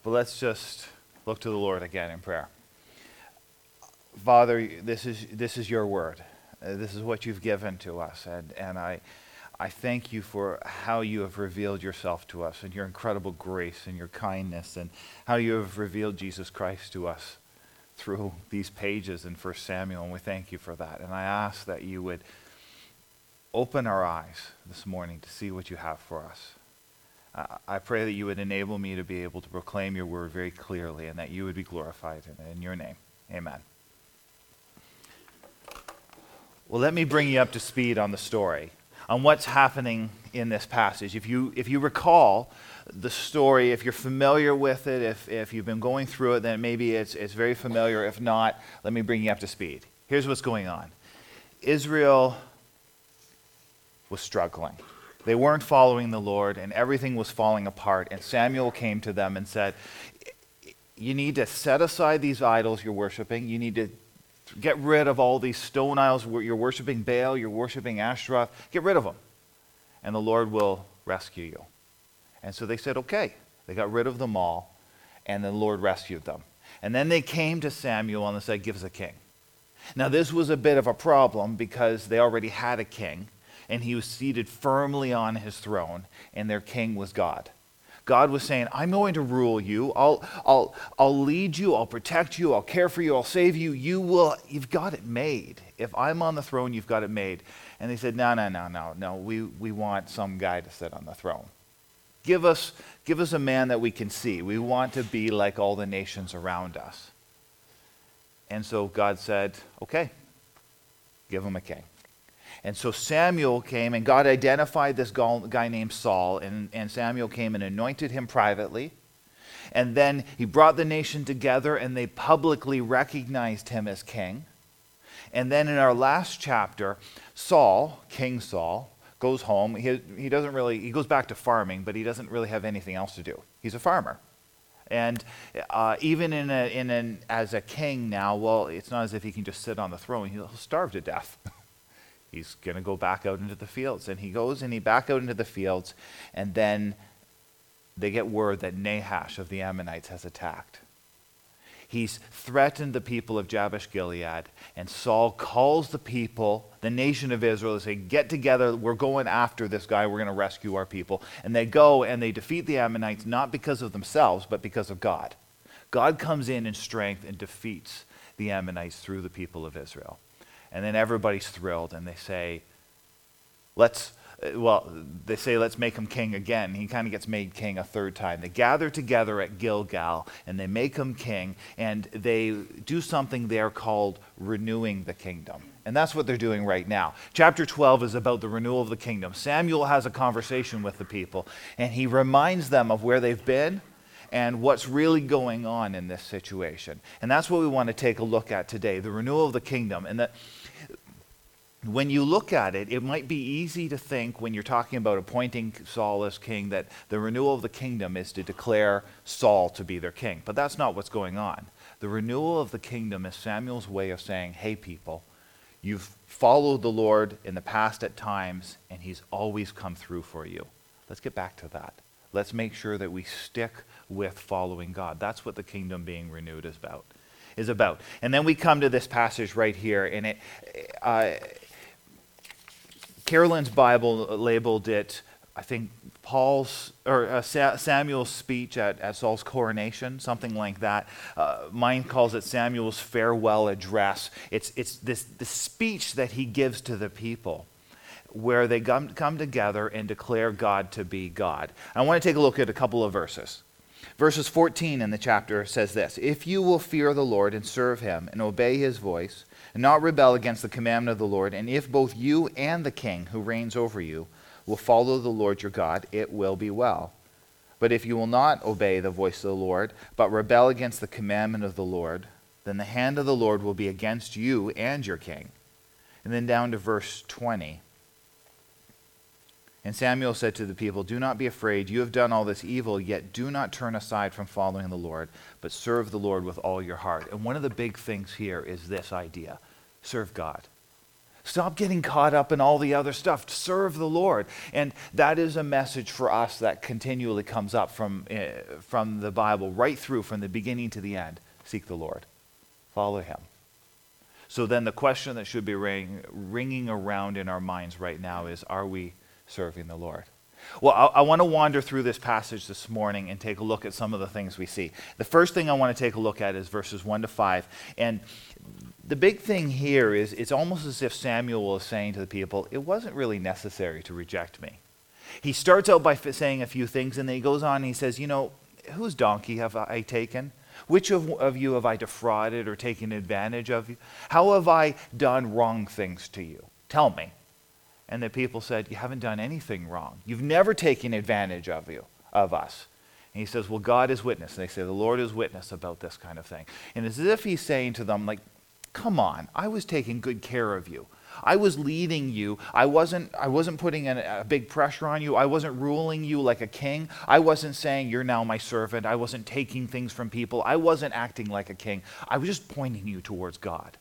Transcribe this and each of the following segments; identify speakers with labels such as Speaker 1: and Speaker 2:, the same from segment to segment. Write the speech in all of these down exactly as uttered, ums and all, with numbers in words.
Speaker 1: But let's just look to the Lord again in prayer. Father, this is this is your word. Uh, this is what you've given to us, and and I I thank you for how you have revealed yourself to us, and your incredible grace and your kindness, and how you have revealed Jesus Christ to us through these pages in First Samuel, and we thank you for that. And I ask that you would open our eyes this morning to see what you have for us. Uh, I pray that you would enable me to be able to proclaim your word very clearly, and that you would be glorified in, in your name. Amen. Well, let me bring you up to speed on the story, on what's happening in this passage. If you if you recall the story, if you're familiar with it, if, if you've been going through it, then maybe it's it's very familiar. If not, let me bring you up to speed. Here's what's going on. Israel was struggling. They weren't following the Lord, and everything was falling apart. And Samuel came to them and said, you need to set aside these idols you're worshiping. You need to get rid of all these stone idols. You're worshiping Baal, you're worshiping Ashtaroth. Get rid of them, and the Lord will rescue you. And so they said, okay. They got rid of them all, and the Lord rescued them. And then they came to Samuel and they said, give us a king. Now this was a bit of a problem because they already had a king, and he was seated firmly on his throne, and their king was God. God was saying, I'm going to rule you. I'll, I'll, I'll lead you. I'll protect you. I'll care for you. I'll save you. You will, you've got it made. If I'm on the throne, you've got it made. And they said, no, no, no, no, no. We, we want some guy to sit on the throne. Give us, give us a man that we can see. We want to be like all the nations around us. And so God said, okay, give him a king. And so Samuel came, and God identified this guy named Saul, and, and Samuel came and anointed him privately. And then he brought the nation together, and they publicly recognized him as king. And then in our last chapter, Saul, King Saul, goes home. He, he doesn't really, he goes back to farming, but he doesn't really have anything else to do. He's a farmer. And uh, even in a, in an, as a king now, well, it's not as if he can just sit on the throne. He'll starve to death. He's going to go back out into the fields. And he goes and he back out into the fields, and then they get word that Nahash of the Ammonites has attacked. He's threatened the people of Jabesh Gilead, and Saul calls the people, the nation of Israel, to say, get together, we're going after this guy, we're going to rescue our people. And they go and they defeat the Ammonites, not because of themselves, but because of God. God comes in in strength and defeats the Ammonites through the people of Israel. And then everybody's thrilled, and they say, let's, well, they say, let's make him king again. He kind of gets made king a third time. They gather together at Gilgal, and they make him king, and they do something there called renewing the kingdom. And that's what they're doing right now. Chapter twelve is about the renewal of the kingdom. Samuel has a conversation with the people, and he reminds them of where they've been and what's really going on in this situation. And that's what we want to take a look at today, the renewal of the kingdom. And that when you look at it, it might be easy to think when you're talking about appointing Saul as king that the renewal of the kingdom is to declare Saul to be their king. But that's not what's going on. The renewal of the kingdom is Samuel's way of saying, hey people, you've followed the Lord in the past at times, and he's always come through for you. Let's get back to that. Let's make sure that we stick with following God. That's what the kingdom being renewed is about. Is about. And then we come to this passage right here, and it... Uh, Carolyn's Bible labeled it, I think, Paul's or uh, Sa- Samuel's speech at, at Saul's coronation, something like that. Uh, mine calls it Samuel's farewell address. It's it's this the speech that he gives to the people, where they come, come together and declare God to be God. I want to take a look at a couple of verses. Verses fourteen in the chapter says this: if you will fear the Lord and serve him and obey his voice, and not rebel against the commandment of the Lord, and if both you and the king who reigns over you will follow the Lord your God, it will be well. But if you will not obey the voice of the Lord, but rebel against the commandment of the Lord, then the hand of the Lord will be against you and your king. And then down to verse twenty. And Samuel said to the people, do not be afraid. You have done all this evil, yet do not turn aside from following the Lord, but serve the Lord with all your heart. And one of the big things here is this idea: serve God. Stop getting caught up in all the other stuff. Serve the Lord. And that is a message for us that continually comes up from, uh, from the Bible, right through, from the beginning to the end. Seek the Lord. Follow him. So then the question that should be ring, ringing around in our minds right now is, are we serving the Lord? Well, I, I want to wander through this passage this morning and take a look at some of the things we see. The first thing I want to take a look at is verses one to five. And the big thing here is it's almost as if Samuel is saying to the people, it wasn't really necessary to reject me. He starts out by f- saying a few things, and then he goes on and he says, you know, whose donkey have I taken? Which of, of you have I defrauded or taken advantage of you? How have I done wrong things to you? Tell me. And the people said, you haven't done anything wrong. You've never taken advantage of you, of us. And he says, well, God is witness. And they say, the Lord is witness about this kind of thing. And it's as if he's saying to them, like, come on, I was taking good care of you. I was leading you. I wasn't I wasn't putting a, a big pressure on you. I wasn't ruling you like a king. I wasn't saying you're now my servant. I wasn't taking things from people. I wasn't acting like a king. I was just pointing you towards God.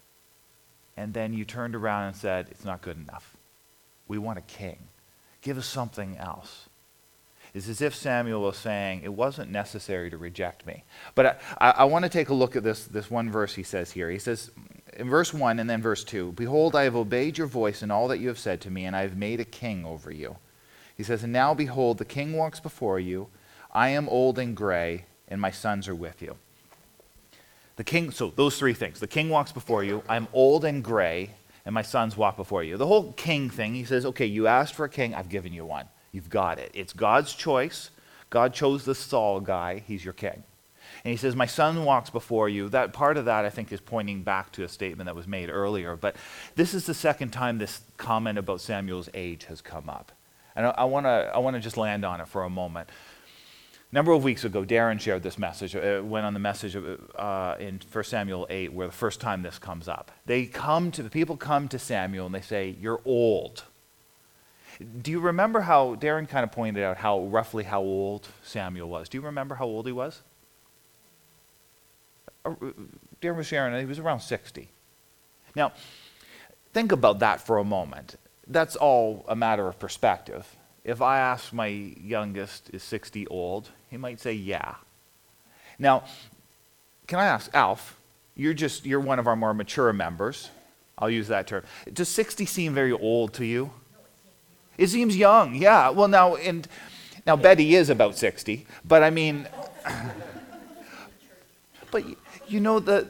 Speaker 1: And then you turned around and said, it's not good enough. We want a king. Give us something else. It's as if Samuel was saying, it wasn't necessary to reject me. But I, I, I want to take a look at this, this one verse he says here. He says, in verse one and then verse two, behold, I have obeyed your voice in all that you have said to me, and I have made a king over you. He says, and now behold, the king walks before you. I am old and gray, and my sons are with you. The king, so those three things. The king walks before you. I'm old and gray, and my sons walk before you. The whole king thing, he says, okay, you asked for a king, I've given you one. You've got it. It's God's choice. God chose the Saul guy. He's your king. And he says, my son walks before you. That part of that, I think, is pointing back to a statement that was made earlier. But this is the second time this comment about Samuel's age has come up. And I want to I want to just land on it for a moment. A number of weeks ago, Darren shared this message, uh, went on the message uh, in First Samuel eight, where the first time this comes up. They come to, the people come to Samuel and they say, you're old. Do you remember how, Darren kind of pointed out how, roughly how old Samuel was. Do you remember how old he was? Darren was sharing, he was around sixty. Now, think about that for a moment. That's all a matter of perspective. If I ask my youngest, is sixty old? He might say, yeah. Now, can I ask, Alf, you're just, you're one of our more mature members. I'll use that term. Does sixty seem very old to you? It seems young, yeah. Well, now, and now Betty is about sixty, but I mean, but you know, the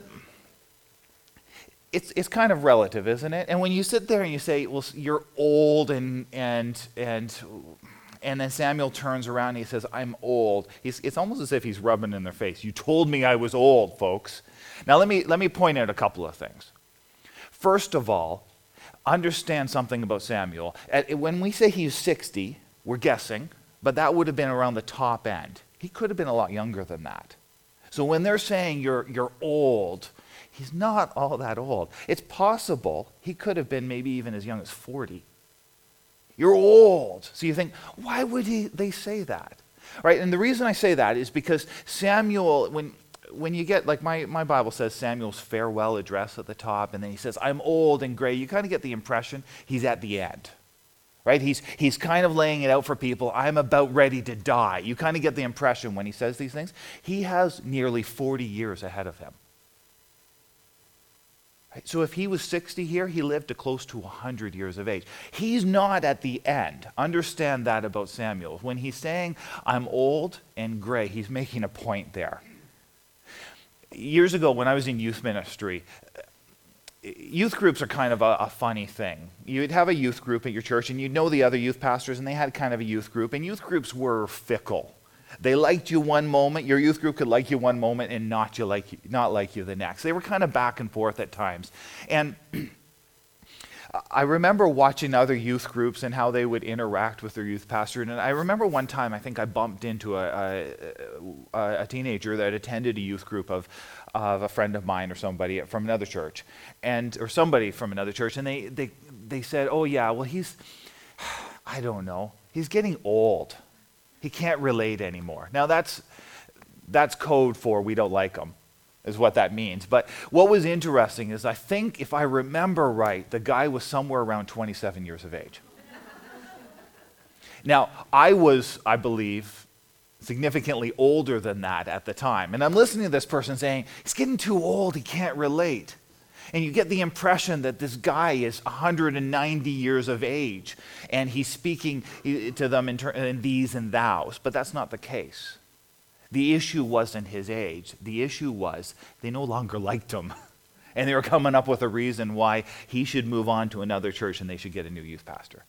Speaker 1: it's it's kind of relative, isn't it? And when you sit there and you say, well, you're old, and and and and then Samuel turns around and he says, I'm old. He's, it's almost as if he's rubbing in their face. You told me I was old, folks. Now let me let me point out a couple of things. First of all, understand something about Samuel. At, when we say he's sixty, we're guessing, but that would have been around the top end. He could have been a lot younger than that. So when they're saying you're you're old, he's not all that old. It's possible he could have been maybe even as young as forty. You're old. So you think, why would he, they say that? Right? And the reason I say that is because Samuel, when when you get, like my, my Bible says Samuel's farewell address at the top, and then he says, I'm old and gray, you kind of get the impression he's at the end. Right? He's he's kind of laying it out for people. I'm about ready to die. You kind of get the impression when he says these things. He has nearly forty years ahead of him. Right? So if he was sixty here, he lived to close to one hundred years of age. He's not at the end. Understand that about Samuel. When he's saying, I'm old and gray, he's making a point there. Years ago, when I was in youth ministry, youth groups are kind of a, a funny thing. You'd have a youth group at your church, and you'd know the other youth pastors, and they had kind of a youth group, and youth groups were fickle. They liked you one moment, your youth group could like you one moment and not you like you, not like you the next. They were kind of back and forth at times. And I remember watching other youth groups and how they would interact with their youth pastor. And I remember one time, I think I bumped into a, a, a teenager that attended a youth group of, of a friend of mine or somebody from another church, and or somebody from another church. And they, they, they said, oh yeah, well he's, I don't know, he's getting old. He can't relate anymore. Now that's, that's code for we don't like him. is what that means. But what was interesting is I think, if I remember right, the guy was somewhere around twenty-seven years of age. Now, I was, I believe, significantly older than that at the time. And I'm listening to this person saying, he's getting too old, he can't relate. And you get the impression that this guy is one hundred ninety years of age, and he's speaking to them in, ter- in these and thous. But that's not the case. The issue wasn't his age. The issue was they no longer liked him. And they were coming up with a reason why he should move on to another church and they should get a new youth pastor.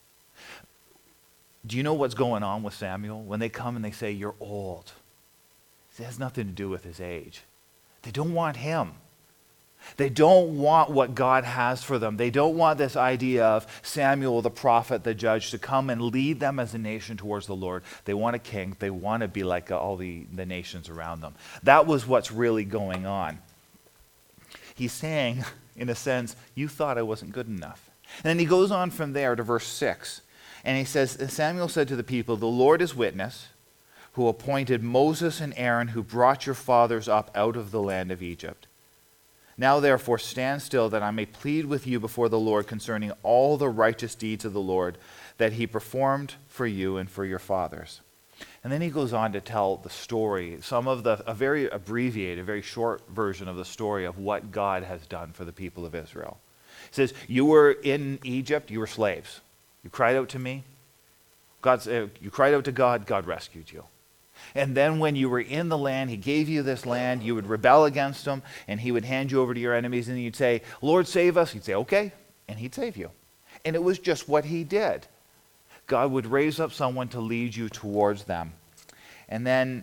Speaker 1: Do you know what's going on with Samuel? When they come and they say, you're old. It has nothing to do with his age. They don't want him. They don't want what God has for them. They don't want this idea of Samuel, the prophet, the judge, to come and lead them as a nation towards the Lord. They want a king. They want to be like all the, the nations around them. That was what's really going on. He's saying, in a sense, you thought I wasn't good enough. And then he goes on from there to verse six. And he says, Samuel said to the people, the Lord is witness, who appointed Moses and Aaron, who brought your fathers up out of the land of Egypt. Now therefore stand still, that I may plead with you before the Lord concerning all the righteous deeds of the Lord that he performed for you and for your fathers. And then he goes on to tell the story, some of the, a very abbreviated, very short version of the story of what God has done for the people of Israel. He says, you were in Egypt, you were slaves. You cried out to me. God's, uh, you cried out to God, God rescued you. And then when you were in the land, he gave you this land, you would rebel against him, and he would hand you over to your enemies, and you'd say, Lord, save us. He'd say, okay, and he'd save you. And it was just what he did. God would raise up someone to lead you towards them. And then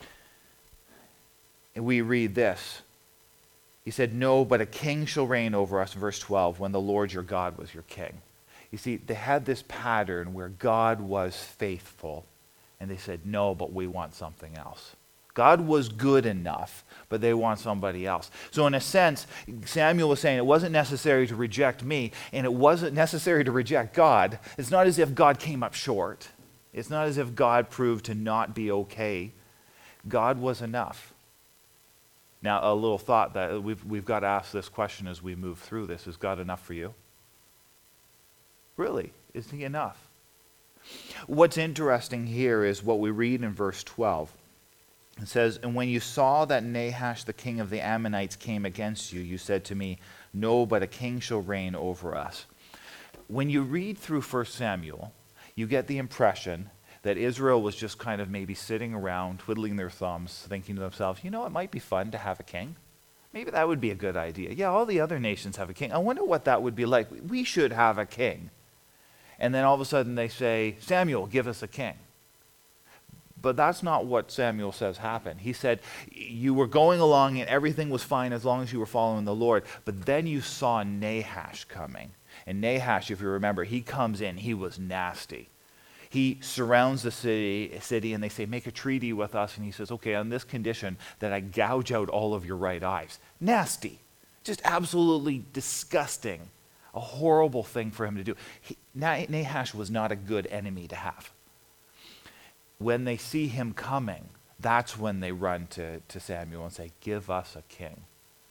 Speaker 1: we read this. He said, no, but a king shall reign over us, verse twelve, when the Lord your God was your king. You see, they had this pattern where God was faithful, and they said, no, but we want something else. God was good enough, but they want somebody else. So in a sense, Samuel was saying it wasn't necessary to reject me, and it wasn't necessary to reject God. It's not as if God came up short. It's not as if God proved to not be okay. God was enough. Now, a little thought that we've, we've got to ask this question as we move through this. Is God enough for you? Really, is he enough? What's interesting here is what we read in verse twelve. It says, and when you saw that Nahash, the king of the Ammonites, came against you, you said to me, no, but a king shall reign over us. When you read through First Samuel, you get the impression that Israel was just kind of maybe sitting around, twiddling their thumbs, thinking to themselves, you know, it might be fun to have a king. Maybe that would be a good idea. Yeah, all the other nations have a king. I wonder what that would be like. We should have a king. And then all of a sudden they say, Samuel, give us a king. But that's not what Samuel says happened. He said, you were going along and everything was fine as long as you were following the Lord. But then you saw Nahash coming. And Nahash, if you remember, he comes in. He was nasty. He surrounds the city, city and they say, make a treaty with us. And he says, okay, on this condition that I gouge out all of your right eyes. Nasty. Just absolutely disgusting. A horrible thing for him to do. He, Nahash was not a good enemy to have. When they see him coming, that's when they run to, to Samuel and say, give us a king.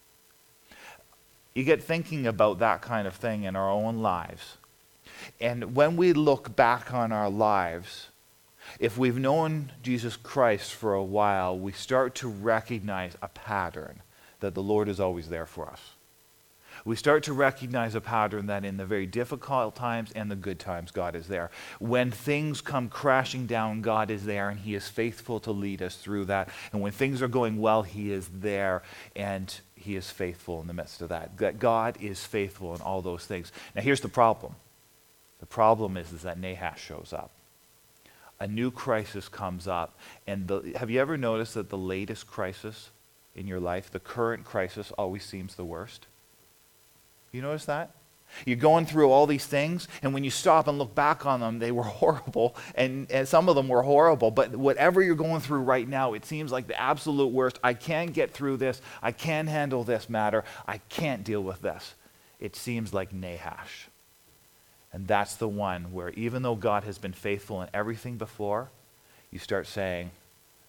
Speaker 1: You get thinking about that kind of thing in our own lives. And when we look back on our lives, if we've known Jesus Christ for a while, we start to recognize a pattern that the Lord is always there for us. We start to recognize a pattern that in the very difficult times and the good times, God is there. When things come crashing down, God is there, and he is faithful to lead us through that. And when things are going well, he is there, and he is faithful in the midst of that. That God is faithful in all those things. Now here's the problem. The problem is, is that Nahash shows up. A new crisis comes up. And the, have you ever noticed that the latest crisis in your life, the current crisis, always seems the worst? You notice that? You're going through all these things, and when you stop and look back on them, they were horrible, and, and some of them were horrible, but whatever you're going through right now, it seems like the absolute worst. I can't get through this. I can't handle this matter. I can't deal with this. It seems like Nahash. And that's the one where even though God has been faithful in everything before, you start saying,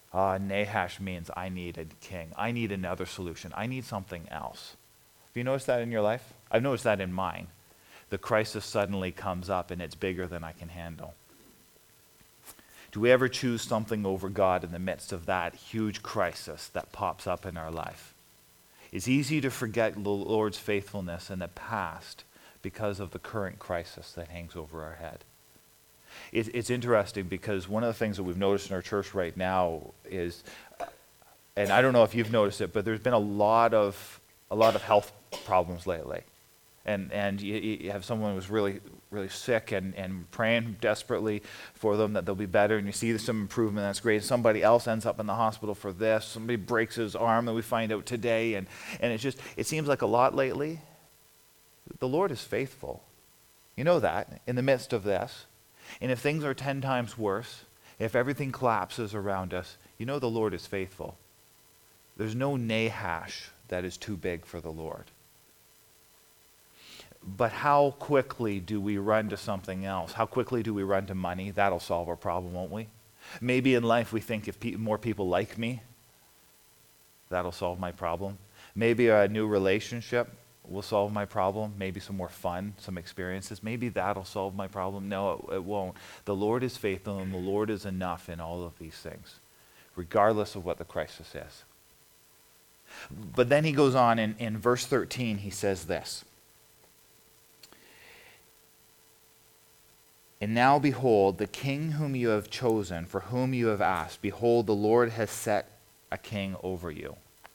Speaker 1: Uh, Nahash means I need a king. I need another solution. I need something else. Have you noticed that in your life? I've noticed that in mine. The crisis suddenly comes up and it's bigger than I can handle. Do we ever choose something over God in the midst of that huge crisis that pops up in our life? It's easy to forget the Lord's faithfulness in the past because of the current crisis that hangs over our head. It, it's interesting because one of the things that we've noticed in our church right now is, and I don't know if you've noticed it, but there's been a lot of a lot of health problems lately. And and you, you have someone who's really, really sick and, and praying desperately for them that they'll be better, and you see some improvement, that's great. Somebody else ends up in the hospital for this. Somebody breaks his arm that we find out today, and, and it just, it seems like a lot lately. The Lord is faithful. You know that, in the midst of this. And if things are ten times worse, if everything collapses around us, you know the Lord is faithful. There's no Nahash that is too big for the Lord. But how quickly do we run to something else? How quickly do we run to money? That'll solve our problem, won't we? Maybe in life we think if pe- more people like me, that'll solve my problem. Maybe a new relationship will solve my problem. Maybe some more fun, some experiences. Maybe that'll solve my problem. No, it, it won't. The Lord is faithful and the Lord is enough in all of these things, regardless of what the crisis is. But then he goes on in, in verse thirteen, he says this. And now behold, the king whom you have chosen, for whom you have asked, behold, the Lord has set a king over you.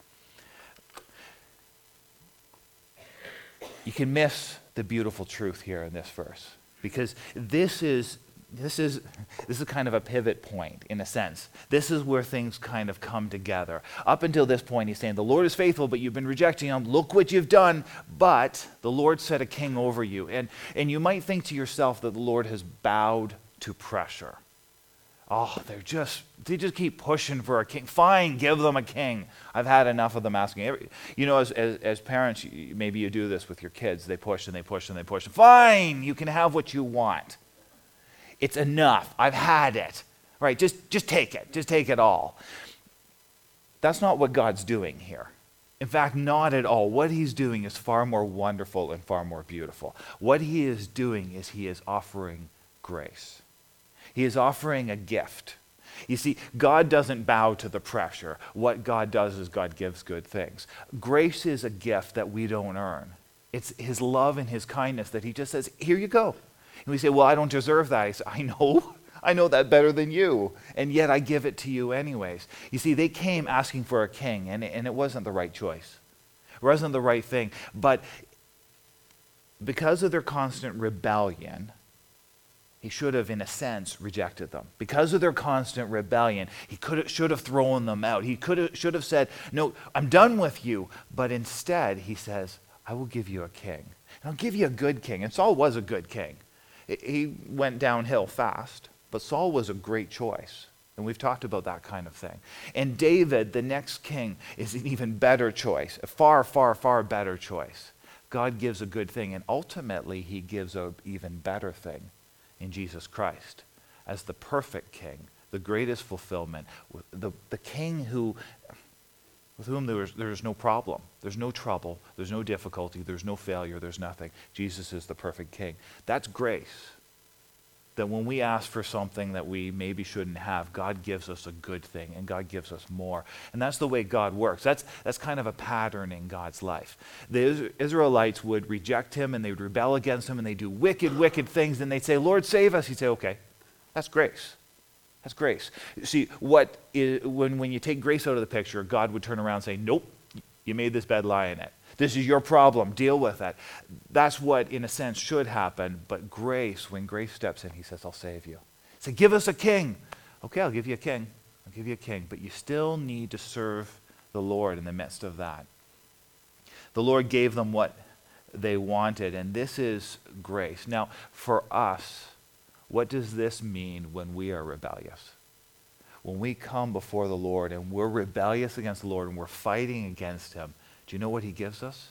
Speaker 1: You can miss the beautiful truth here in this verse, because this is this is this is kind of a pivot point in a sense. This is where things kind of come together. Up until this point, he's saying the Lord is faithful, but you've been rejecting him. Look what you've done. But the Lord set a king over you, and and you might think to yourself that the Lord has bowed to pressure. Oh, they're just, they just keep pushing for a king. Fine, give them a king. I've had enough of them asking. Every, you know, as, as, as parents, you, maybe you do this with your kids. They push and they push and they push. Fine, you can have what you want. It's enough. I've had it. All right, just, just take it. Just take it all. That's not what God's doing here. In fact, not at all. What he's doing is far more wonderful and far more beautiful. What he is doing is he is offering grace. He is offering a gift. You see, God doesn't bow to the pressure. What God does is God gives good things. Grace is a gift that we don't earn. It's his love and his kindness that he just says, here you go. And we say, well, I don't deserve that. He says, I know. I know that better than you. And yet I give it to you anyways. You see, they came asking for a king, and, and it wasn't the right choice. It wasn't the right thing. But because of their constant rebellion, he should have, in a sense, rejected them. Because of their constant rebellion, he could should have thrown them out. He could have, should have said, no, I'm done with you. But instead, he says, I will give you a king. And I'll give you a good king. And Saul was a good king. He went downhill fast, but Saul was a great choice. And we've talked about that kind of thing. And David, the next king, is an even better choice, a far, far, far better choice. God gives a good thing, and ultimately he gives an even better thing in Jesus Christ as the perfect king, the greatest fulfillment, the, the king who, with whom there is, there is no problem, there's no trouble, there's no difficulty, there's no failure, there's nothing. Jesus is the perfect king. That's grace. That when we ask for something that we maybe shouldn't have, God gives us a good thing, and God gives us more. And that's the way God works. That's that's kind of a pattern in God's life. The Israelites would reject him, and they would rebel against him, and they'd do wicked, wicked things, and they'd say, Lord, save us. He'd say, okay, that's grace. That's grace. See, what is, when, when you take grace out of the picture, God would turn around and say, nope, you made this bed, lie in it. This is your problem. Deal with it. That's what, in a sense, should happen. But grace, when grace steps in, he says, I'll save you. He said, give us a king. Okay, I'll give you a king. I'll give you a king. But you still need to serve the Lord in the midst of that. The Lord gave them what they wanted, and this is grace. Now, for us, what does this mean when we are rebellious? When we come before the Lord and we're rebellious against the Lord and we're fighting against him, do you know what he gives us?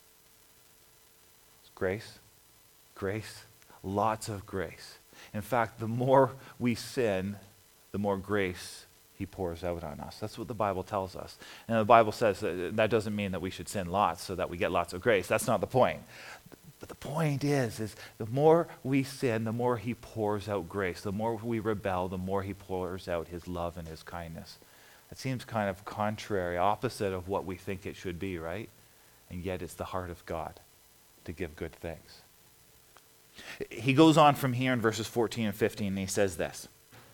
Speaker 1: It's grace. Grace. Lots of grace. In fact, the more we sin, the more grace he pours out on us. That's what the Bible tells us. And the Bible says that, that doesn't mean that we should sin lots so that we get lots of grace. That's not the point. But the point is, is the more we sin, the more he pours out grace. The more we rebel, the more he pours out his love and his kindness. It seems kind of contrary, opposite of what we think it should be, right? And yet it's the heart of God to give good things. He goes on from here in verses fourteen and fifteen, and he says this.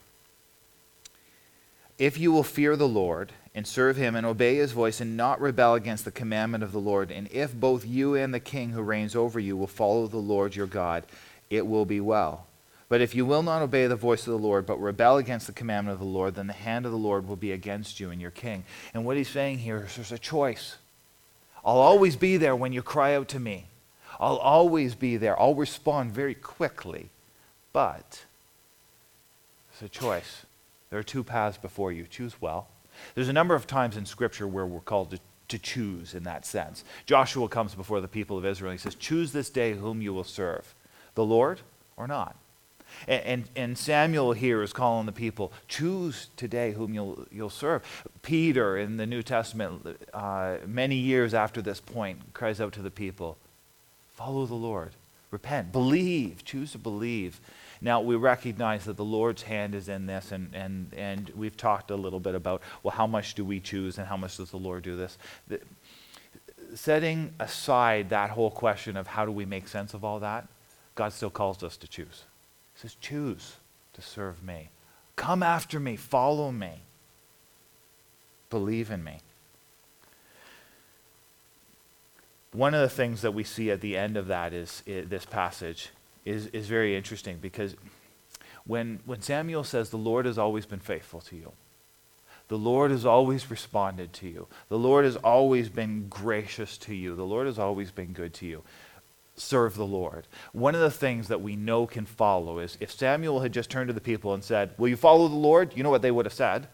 Speaker 1: If you will fear the Lord and serve him and obey his voice and not rebel against the commandment of the Lord, and if both you and the king who reigns over you will follow the Lord your God, it will be well. But if you will not obey the voice of the Lord, but rebel against the commandment of the Lord, then the hand of the Lord will be against you and your king. And what he's saying here is there's a choice. I'll always be there when you cry out to me. I'll always be there. I'll respond very quickly. But it's a choice. There are two paths before you. Choose well. There's a number of times in Scripture where we're called to, to choose in that sense. Joshua comes before the people of Israel. He says, choose this day whom you will serve, the Lord or not. And, and, and Samuel here is calling the people, choose today whom you'll, you'll serve. Peter in the New Testament, uh, many years after this point, cries out to the people, follow the Lord, repent, believe, choose to believe. Now, we recognize that the Lord's hand is in this, and, and, and we've talked a little bit about, well, how much do we choose and how much does the Lord do this? The, setting aside that whole question of how do we make sense of all that, God still calls us to choose. He says, choose to serve me. Come after me, follow me, believe in me. One of the things that we see at the end of that is, is this passage is, is very interesting, because when, when Samuel says the Lord has always been faithful to you, the Lord has always responded to you, the Lord has always been gracious to you, the Lord has always been good to you, serve the Lord. One of the things that we know can follow is if Samuel had just turned to the people and said, will you follow the Lord? You know what they would have said?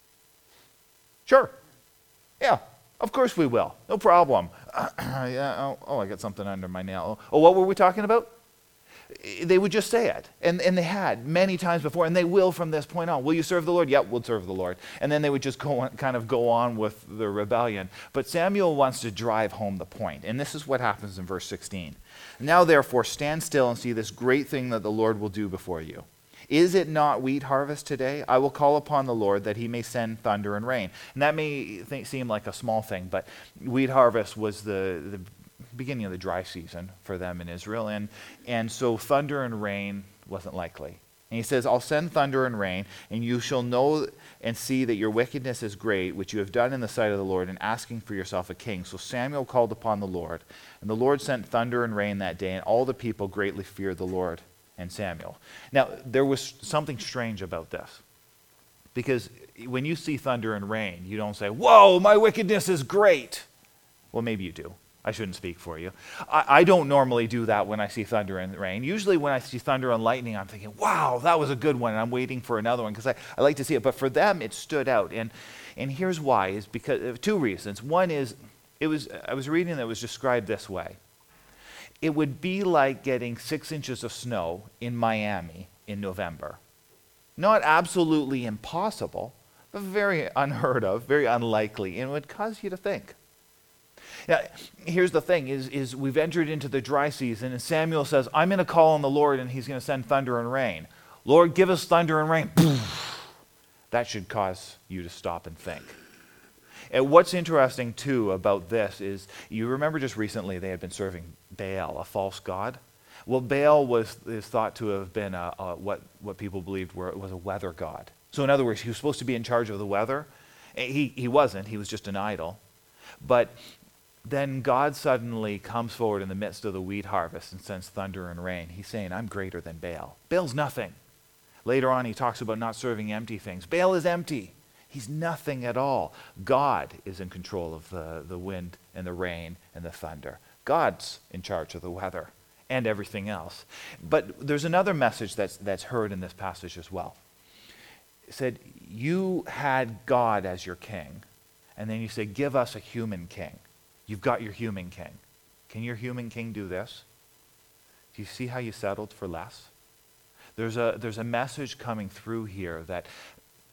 Speaker 1: Sure. Yeah. Of course we will. No problem. yeah, oh, oh, I got something under my nail. Oh, what were we talking about? They would just say it. And, and they had many times before, and they will from this point on. Will you serve the Lord? Yep, we'll serve the Lord. And then they would just go on, kind of go on with the rebellion. But Samuel wants to drive home the point. And this is what happens in verse sixteen. Now therefore stand still and see this great thing that the Lord will do before you. Is it not wheat harvest today? I will call upon the Lord that he may send thunder and rain. And that may think, seem like a small thing, but wheat harvest was the, the beginning of the dry season for them in Israel. And, and so thunder and rain wasn't likely. And he says, I'll send thunder and rain, and you shall know and see that your wickedness is great, which you have done in the sight of the Lord, in asking for yourself a king. So Samuel called upon the Lord, and the Lord sent thunder and rain that day, and all the people greatly feared the Lord and Samuel. Now, there was something strange about this, because when you see thunder and rain, you don't say, whoa, my wickedness is great. Well, maybe you do. I shouldn't speak for you. I, I don't normally do that when I see thunder and rain. Usually when I see thunder and lightning, I'm thinking, wow, that was a good one, and I'm waiting for another one, because I, I like to see it. But for them, it stood out. And, and here's why, is because of two reasons. One is, it was I was reading that it was described this way. It would be like getting six inches of snow in Miami in November. Not absolutely impossible, but very unheard of, very unlikely, and it would cause you to think. Now, here's the thing, is, is we've entered into the dry season, and Samuel says, I'm going to call on the Lord, and he's going to send thunder and rain. Lord, give us thunder and rain. That should cause you to stop and think. And what's interesting, too, about this is, you remember just recently they had been serving Baal, a false god? Well, Baal was is thought to have been a, a, what, what people believed were, was a weather god. So in other words, he was supposed to be in charge of the weather. He, he wasn't. He was just an idol. But then God suddenly comes forward in the midst of the wheat harvest and sends thunder and rain. He's saying, I'm greater than Baal. Baal's nothing. Later on, he talks about not serving empty things. Baal is empty. He's nothing at all. God is in control of the, the wind and the rain and the thunder. God's in charge of the weather and everything else. But there's another message that's, that's heard in this passage as well. It said, you had God as your king, and then you said, give us a human king. You've got your human king. Can your human king do this? Do you see how you settled for less? There's a, there's a message coming through here that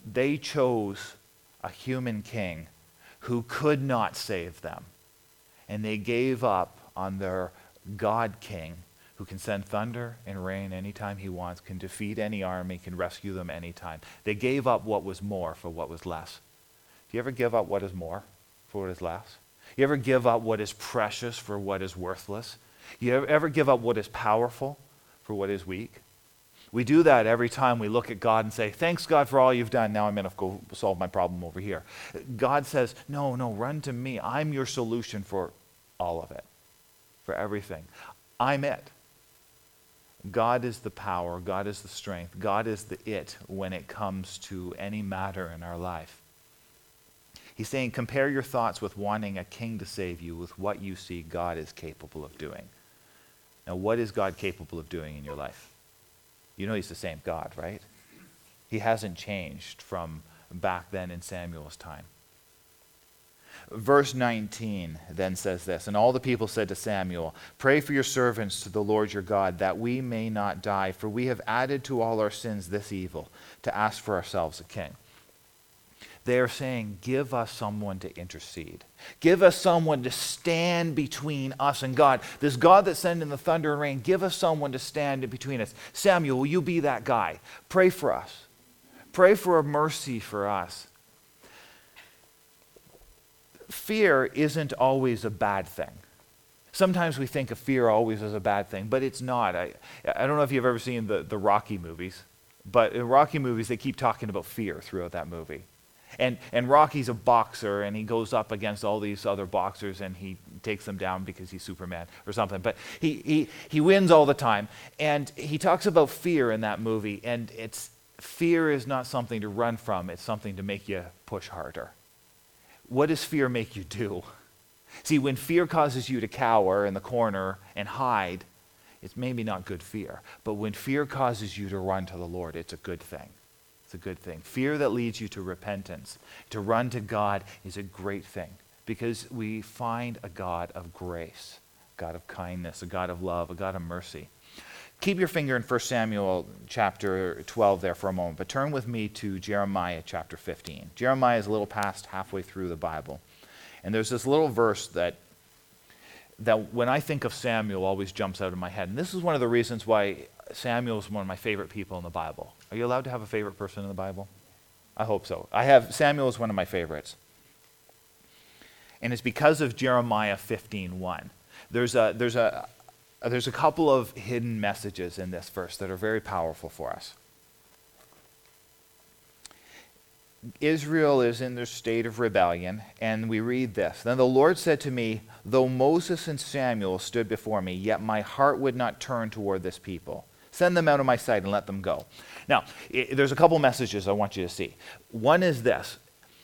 Speaker 1: They chose a human king who could not save them. And they gave up on their God king who can send thunder and rain anytime he wants, can defeat any army, can rescue them anytime. They gave up what was more for what was less. Do you ever give up what is more for what is less? You ever give up what is precious for what is worthless? You ever, ever give up what is powerful for what is weak? We do that every time we look at God and say, thanks God for all you've done. Now I'm going to go solve my problem over here. God says, no, no, run to me. I'm your solution for all of it, for everything. I'm it. God is the power. God is the strength. God is the it when it comes to any matter in our life. He's saying, compare your thoughts with wanting a king to save you with what you see God is capable of doing. Now, what is God capable of doing in your life? You know he's the same God, right? He hasn't changed from back then in Samuel's time. Verse nineteen then says this, and all the people said to Samuel, pray for your servants to the Lord your God, that we may not die, for we have added to all our sins this evil, to ask for ourselves a king. They are saying, give us someone to intercede. Give us someone to stand between us and God. This God that's sending the thunder and rain, give us someone to stand in between us. Samuel, will you be that guy? Pray for us. Pray for a mercy for us. Fear isn't always a bad thing. Sometimes we think of fear always as a bad thing, but it's not. I, I don't know if you've ever seen the, the Rocky movies, but in Rocky movies, they keep talking about fear throughout that movie. And and Rocky's a boxer, and he goes up against all these other boxers, and he takes them down because he's Superman or something. But he he he wins all the time. And he talks about fear in that movie, and it's fear is not something to run from. It's something to make you push harder. What does fear make you do? See, when fear causes you to cower in the corner and hide, it's maybe not good fear. But when fear causes you to run to the Lord, it's a good thing. It's a good thing. Fear that leads you to repentance, to run to God, is a great thing because we find a God of grace, a God of kindness, a God of love, a God of mercy. Keep your finger in First Samuel chapter twelve there for a moment, but turn with me to Jeremiah chapter fifteen. Jeremiah is a little past halfway through the Bible. And there's this little verse that that when I think of Samuel always jumps out of my head. And this is one of the reasons why Samuel is one of my favorite people in the Bible. Are you allowed to have a favorite person in the Bible? I hope so. I have Samuel is one of my favorites. And it's because of Jeremiah fifteen one. There's a there's a there's a couple of hidden messages in this verse that are very powerful for us. Israel is in their state of rebellion, and we read this. Then the Lord said to me, though Moses and Samuel stood before me, yet my heart would not turn toward this people. Send them out of my sight and let them go. Now, it, there's a couple messages I want you to see. One is this.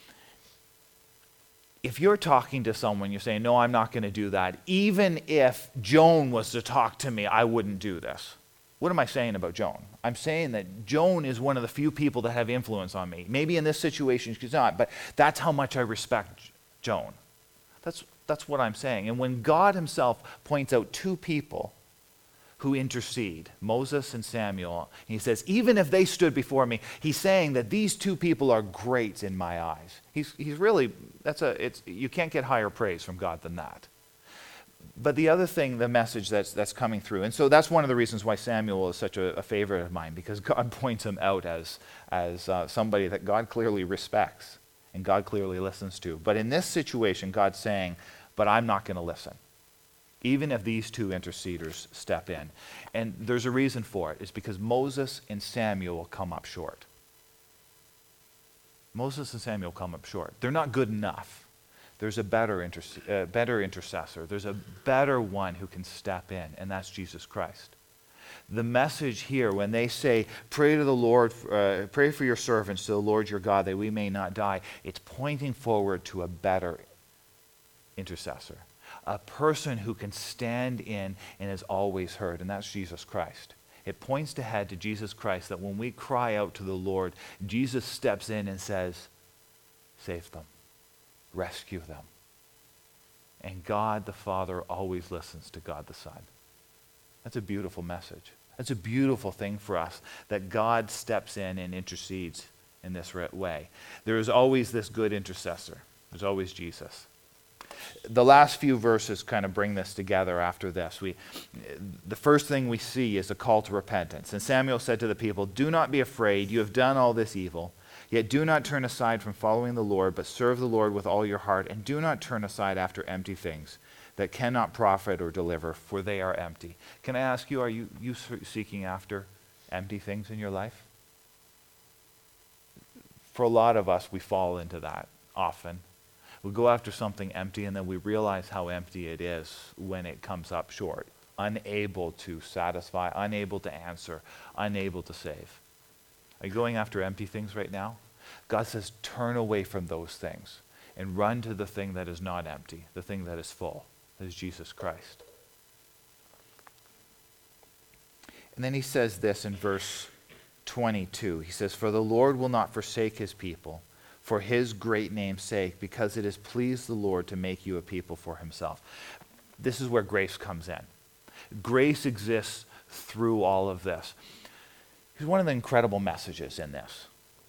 Speaker 1: If you're talking to someone, you're saying, no, I'm not going to do that. Even if Joan was to talk to me, I wouldn't do this. What am I saying about Joan? I'm saying that Joan is one of the few people that have influence on me. Maybe in this situation she's not, but that's how much I respect Joan. That's, that's what I'm saying. And when God himself points out two people who intercede, Moses and Samuel, he says, even if they stood before me, he's saying that these two people are great in my eyes. He's, he's really, that's a, it's, you can't get higher praise from God than that. But the other thing, the message that's that's coming through, and so that's one of the reasons why Samuel is such a, a favorite of mine, because God points him out as, as uh, somebody that God clearly respects and God clearly listens to. But in this situation, God's saying, but I'm not going to listen, even if these two interceders step in. And there's a reason for it. It's because Moses and Samuel come up short. Moses and Samuel come up short. They're not good enough. There's a better, inter- uh, better intercessor. There's a better one who can step in, and that's Jesus Christ. The message here, when they say, pray to the Lord, uh, pray for your servants to the Lord your God that we may not die, it's pointing forward to a better intercessor, a person who can stand in and is always heard, and that's Jesus Christ. It points ahead to Jesus Christ, that when we cry out to the Lord, Jesus steps in and says, save them. Rescue them. And God the Father always listens to God the Son. That's a beautiful message. That's a beautiful thing for us, that God steps in and intercedes in this way. There is always this good intercessor. There's always Jesus. The last few verses kind of bring this together after this. We, the first thing we see is a call to repentance. And Samuel said to the people, "Do not be afraid. You have done all this evil. Yet do not turn aside from following the Lord, but serve the Lord with all your heart. And do not turn aside after empty things that cannot profit or deliver, for they are empty." Can I ask you, are you, you seeking after empty things in your life? For a lot of us, we fall into that often. We go after something empty, and then we realize how empty it is when it comes up short. Unable to satisfy, unable to answer, unable to save. Are you going after empty things right now? God says, turn away from those things and run to the thing that is not empty, the thing that is full, that is Jesus Christ. And then he says this in verse twenty-two. He says, "For the Lord will not forsake his people for his great name's sake, because it has pleased the Lord to make you a people for himself." This is where grace comes in. Grace exists through all of this. Here's one of the incredible messages in this.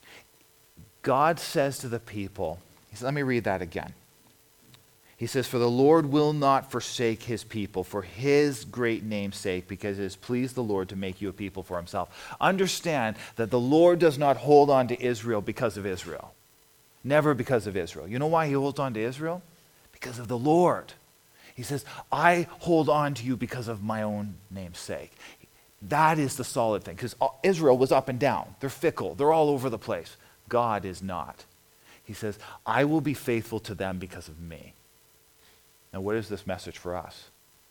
Speaker 1: God says to the people, he says, let me read that again. He says, "For the Lord will not forsake his people for his great name's sake, because it has pleased the Lord to make you a people for himself." Understand that the Lord does not hold on to Israel because of Israel. Never because of Israel. You know why he holds on to Israel? Because of the Lord. He says, "I hold on to you because of my own name's sake." That is the solid thing, because Israel was up and down. They're fickle. They're all over the place. God is not. He says, "I will be faithful to them because of me." Now, what is this message for us?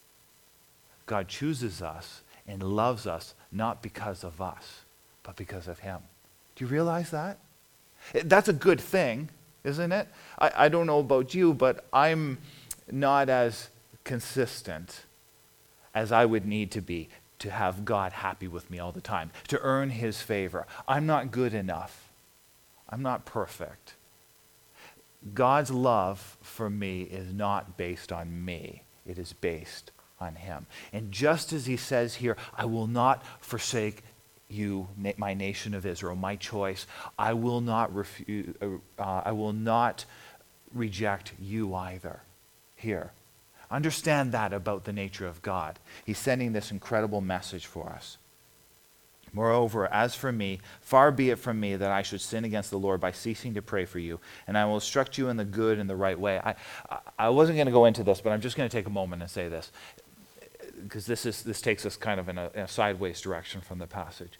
Speaker 1: God chooses us and loves us not because of us, but because of him. Do you realize that? That's a good thing, isn't it? I, I don't know about you, but I'm not as consistent as I would need to be to have God happy with me all the time, to earn his favor. I'm not good enough. I'm not perfect. God's love for me is not based on me. It is based on him. And just as he says here, "I will not forsake you, my nation of Israel, my choice. I will not refuse, uh, I will not reject you either." Here. Understand that about the nature of God. He's sending this incredible message for us. "Moreover, as for me, far be it from me that I should sin against the Lord by ceasing to pray for you, and I will instruct you in the good and the right way." I, I, I wasn't going to go into this, but I'm just going to take a moment and say this, because this is this takes us kind of in a, in a sideways direction from the passage.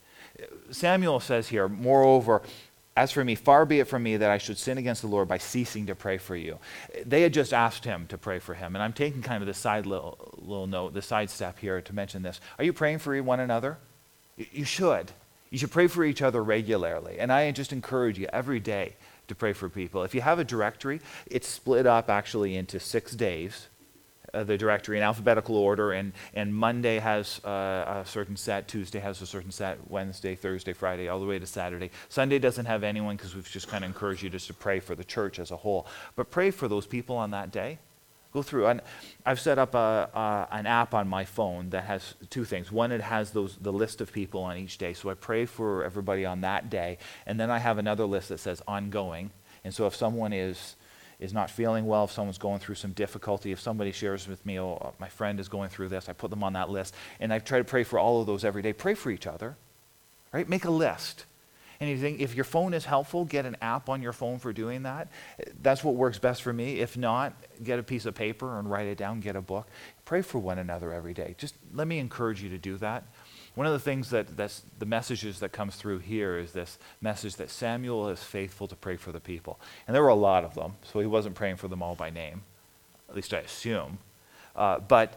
Speaker 1: Samuel says here, "Moreover, as for me, far be it from me that I should sin against the Lord by ceasing to pray for you." They had just asked him to pray for him, and I'm taking kind of the side little, little note, the side step here to mention this. Are you praying for one another? You should. You should pray for each other regularly. And I just encourage you every day to pray for people. If you have a directory, it's split up actually into six days, uh, the directory in alphabetical order, and, and Monday has uh, a certain set, Tuesday has a certain set, Wednesday, Thursday, Friday, all the way to Saturday. Sunday doesn't have anyone because we've just kind of encouraged you just to pray for the church as a whole. But pray for those people on that day. Go through. And I've set up a, a, an app on my phone that has two things. One, it has those the list of people on each day. So I pray for everybody on that day. And then I have another list that says ongoing. And so if someone is is not feeling well, if someone's going through some difficulty, if somebody shares with me, "Oh, my friend is going through this," I put them on that list. And I try to pray for all of those every day. Pray for each other. Right? Make a list. And you think, if your phone is helpful, get an app on your phone for doing that. That's what works best for me. If not, get a piece of paper and write it down, get a book. Pray for one another every day. Just let me encourage you to do that. One of the things that that's the messages that comes through here is this message that Samuel is faithful to pray for the people. And there were a lot of them, so he wasn't praying for them all by name, at least I assume. Uh, but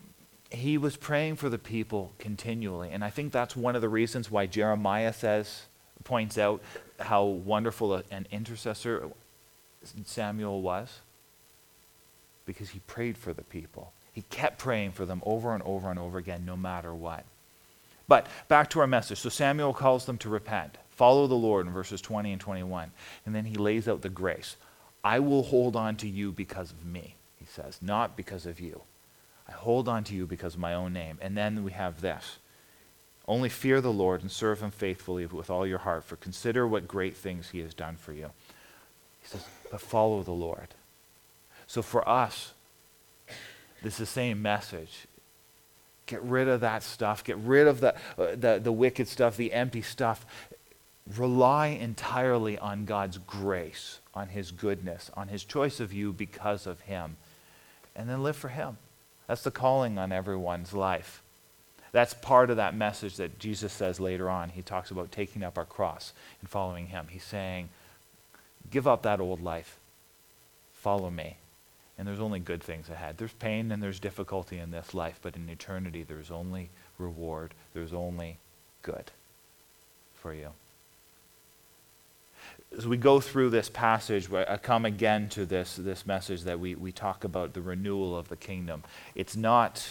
Speaker 1: he was praying for the people continually. And I think that's one of the reasons why Jeremiah says, points out how wonderful a, an intercessor Samuel was, because he prayed for the people. He kept praying for them over and over and over again, no matter what. But back to our message. So Samuel calls them to repent. Follow the Lord in verses twenty and twenty-one. And then he lays out the grace. "I will hold on to you because of me," he says, "not because of you. I hold on to you because of my own name." And then we have this. Only fear the Lord and serve him faithfully with all your heart, for consider what great things he has done for you. He says, but follow the Lord. So for us, this is the same message. Get rid of that stuff. Get rid of the, uh, the, the wicked stuff, the empty stuff. Rely entirely on God's grace, on his goodness, on his choice of you because of him. And then live for him. That's the calling on everyone's life. That's part of that message that Jesus says later on. He talks about taking up our cross and following him. He's saying, give up that old life. Follow me. And there's only good things ahead. There's pain and there's difficulty in this life, but in eternity there's only reward. There's only good for you. As we go through this passage, I come again to this, this message that we, we talk about the renewal of the kingdom. It's not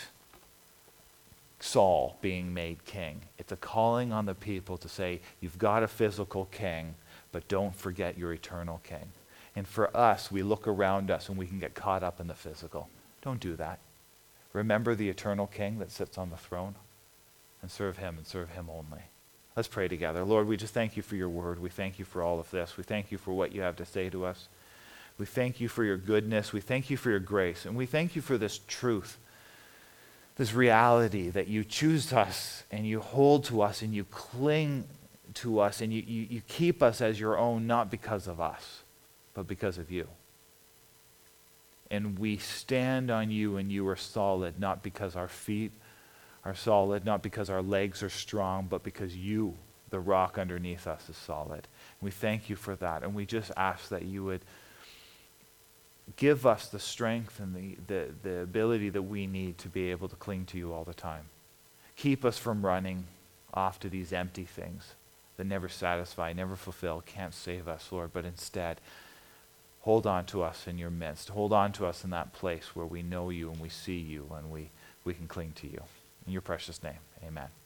Speaker 1: Saul being made king. It's a calling on the people to say, you've got a physical king, but don't forget your eternal king. And for us, we look around us and we can get caught up in the physical. Don't do that. Remember the eternal king that sits on the throne and serve him and serve him only. Let's pray together. Lord, we just thank you for your word. We thank you for all of this. We thank you for what you have to say to us. We thank you for your goodness. We thank you for your grace. And we thank you for this truth, this reality that you choose us and you hold to us and you cling to us and you, you, you keep us as your own, not because of us, but because of you. And we stand on you and you are solid, not because our feet are solid, not because our legs are strong, but because you, the rock underneath us, is solid. We thank you for that. And we just ask that you would give us the strength and the, the, the ability that we need to be able to cling to you all the time. Keep us from running off to these empty things that never satisfy, never fulfill, can't save us, Lord, but instead hold on to us in your midst. Hold on to us in that place where we know you and we see you and we, we can cling to you. In your precious name, amen.